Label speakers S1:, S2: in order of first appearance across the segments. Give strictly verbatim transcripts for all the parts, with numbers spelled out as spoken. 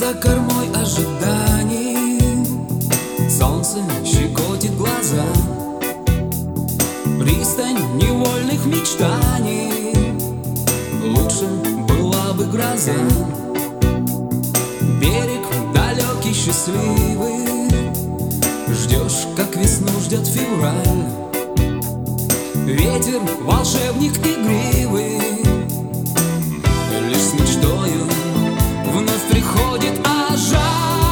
S1: за кормой ожиданий, солнце щекотит глаза, пристань невольных мечтаний, лучше была бы гроза. Берег далекий, счастливый, ждешь, как весну ждет февраль. Ветер, волшебник игривый, лишь с мечтою вновь приходит, а жаль.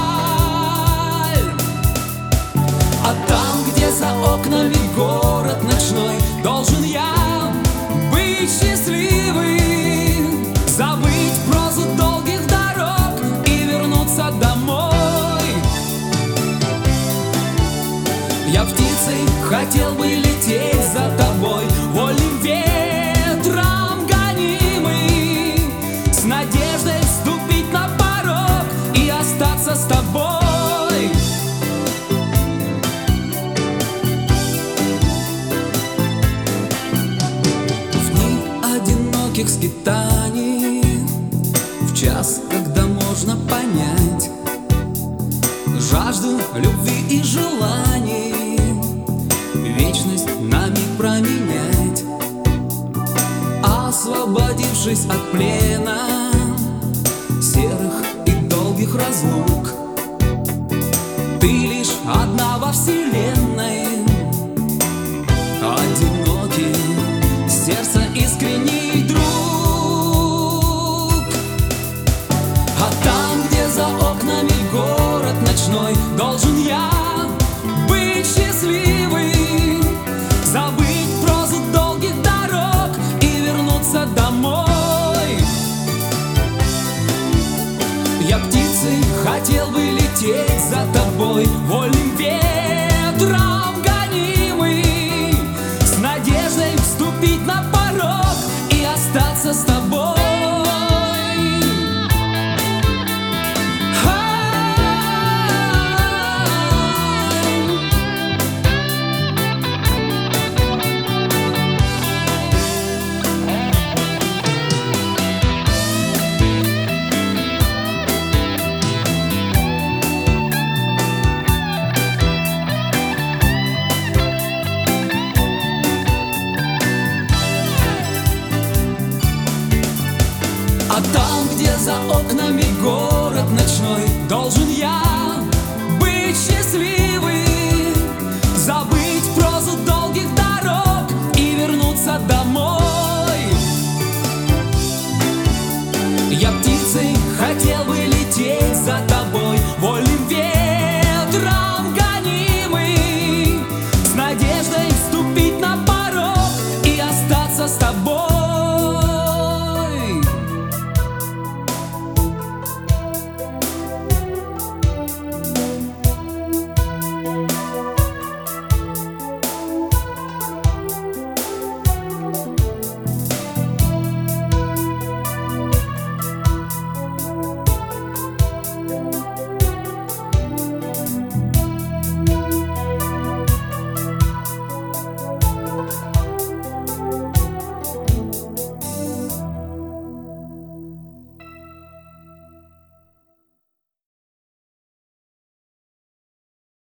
S1: А там, где за окнами город ночной, должен я быть счастливым, забыть прозу долгих дорог и вернуться домой. Я птицей хотел бы лететь за тобой, вольным ветром гонимый, с надеждой вступить на порог и остаться с тобой. В дни одиноких скитаний, в час, когда можно понять жажду любви и желаний, вечность на миг променять. Освободившись от плена серых и долгих разлук, ты лишь одна во вселенной, одинокий, сердце искренний друг. А там, где за окнами город ночной, должен я быть счастливым, забыть прозу долгих дорог и вернуться домой. Я птицей хотел бы лететь за тобой, вольным ветром